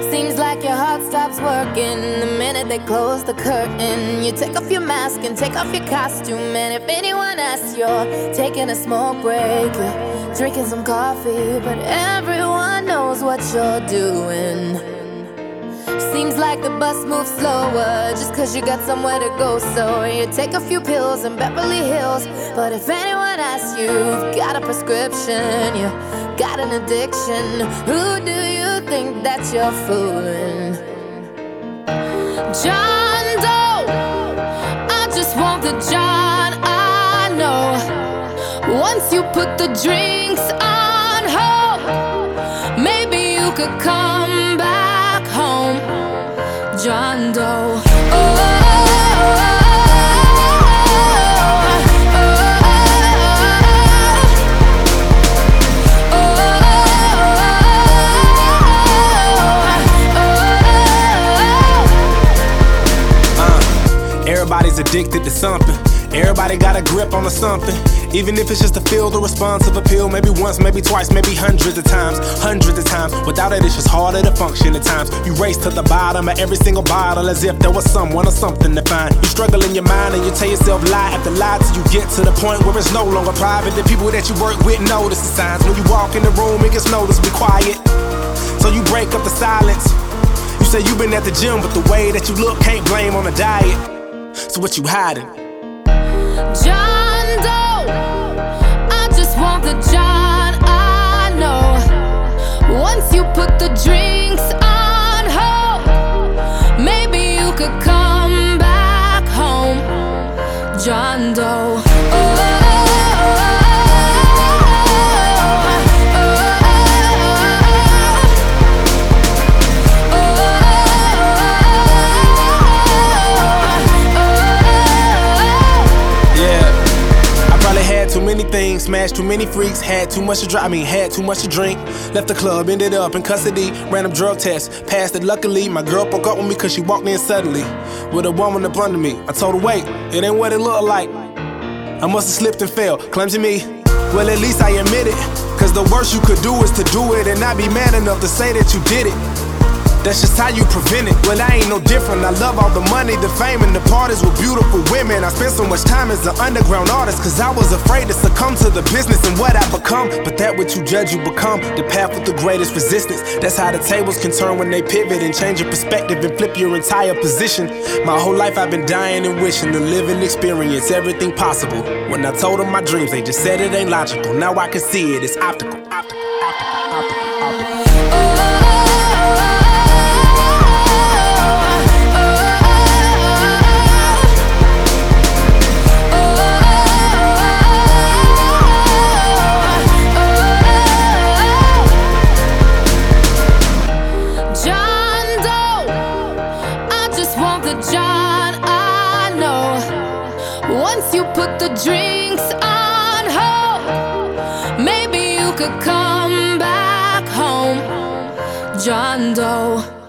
Seems like your heart stops working the minute they close the curtain. You take off your mask and take off your costume, and if anyone asks, you're taking a smoke break. You're drinking some coffee, but everyone knows what you're doing. Seems like the bus moves slower just cause you got somewhere to go. So you take a few pills in Beverly Hills, but if anyone asks you've got a prescription, you got an addiction, who do you think that you're fooling? John Doe, I just want the John I know. Once you put the drinks on hold, maybe you could come back home. John Doe. Everybody's addicted to something. Everybody got a grip on something. Even if it's just to feel the responsive appeal. Maybe once, maybe twice, maybe hundreds of times. Hundreds of times. Without it, it's just harder to function at times. You race to the bottom of every single bottle as if there was someone or something to find. You struggle in your mind and you tell yourself lie after lie till you get to the point where it's no longer private. The people that you work with notice the signs. When you walk in the room, it gets noticed, be quiet. So you break up the silence. You say you've been at the gym, but the way that you look can't blame on the diet. So what you hiding? John Doe, I just want the John I know. Once you put the drinks on hold, maybe you could come back home. John Doe. Too many things, smashed too many freaks, had too much to had too much to drink. Left the club, ended up in custody, random drug test, passed it luckily. My girl broke up with me cause she walked in suddenly with a woman up under me. I told her wait, it ain't what it looked like. I must have slipped and fell, clumsy me. Well at least I admit it, cause the worst you could do is to do it and not be man enough to say that you did it. That's just how you prevent it. Well, I ain't no different. I love all the money, the fame, and the parties with beautiful women. I spent so much time as an underground artist, cause I was afraid to succumb to the business and what I become. But that what you judge, you become. The path with the greatest resistance. That's how the tables can turn when they pivot and change your perspective and flip your entire position. My whole life I've been dying and wishing to live and experience everything possible. When I told them my dreams, they just said it ain't logical. Now I can see it, it's optical. John I know. Once you put the drinks on hold, maybe you could come back home. John Doe.